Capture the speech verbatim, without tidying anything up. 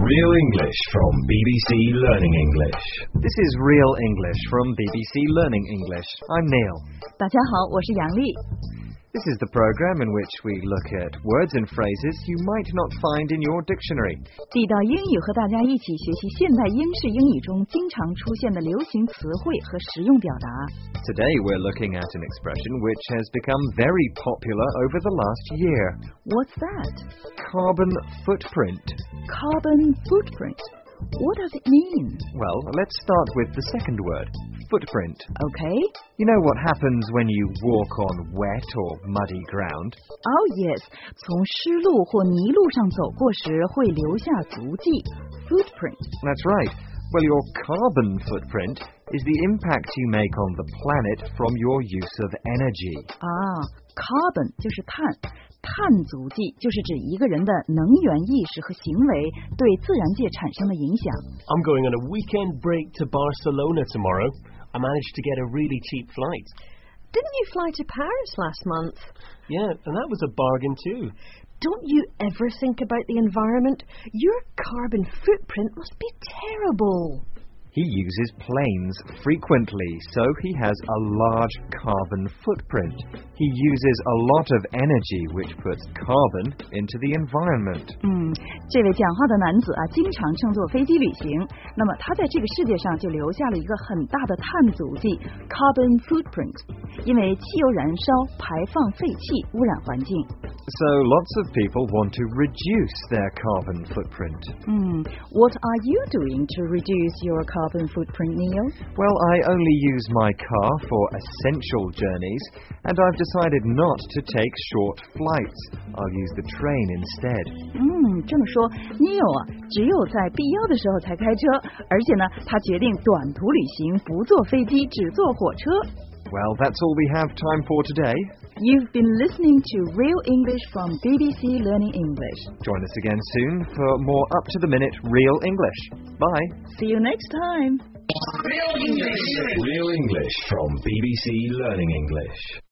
Real English from B B C Learning English. This is Real English from B B C Learning English. I'm Neil. 大家好，我是杨丽。 This is the program in which we look at words and phrases you might not find in your dictionary. 地道英语和大家一起学习现代英式英语中经常出现的流行词汇和实用表达。 Today we're looking at an expression which has become very popular over the last year. What's that? Carbon footprint. Carbon footprint. What does it mean? Well, let's start with the second word, footprint. Okay. You know what happens when you walk on wet or muddy ground? Oh yes. 从湿路或泥路上走过时会留下足迹 footprint. That's right. Well, your carbon footprint is the impact you make on the planet from your use of energy. 啊 carbon 就是碳，碳足迹就是指一个人的能源意识和行为对自然界产生的影响。 I'm going on a weekend break to Barcelona tomorrow. I managed to get a really cheap flight. Didn't you fly to Paris last month? Yeah, and that was a bargain too. Don't you ever think about the environment? Your carbon footprint must be terrible. He uses planes frequently, so he has a large carbon footprint. He uses a lot of energy, which puts carbon into the environment. 嗯，这位讲话的男子啊，经常乘坐飞机旅行，那么他在这个世界上就留下了一个很大的碳足迹 carbon footprint， 因为汽油燃烧排放废气污染环境。 So lots of people want to reduce their carbon footprint. 嗯 What are you doing to reduce your carbon footprint, Neil? Well, I only use my car for essential journeys, and I've decided not to take short flights. I'll use the train instead. 嗯，这么说 ，Neil 啊，只有在必要的时候才开车，而且呢，他决定短途旅行不坐飞机，只坐火车。 Well, that's all we have time for today. You've been listening to Real English from B B C Learning English. Join us again soon for more up-to-the-minute Real English. Bye. See you next time. Real English. Real English from B B C Learning English.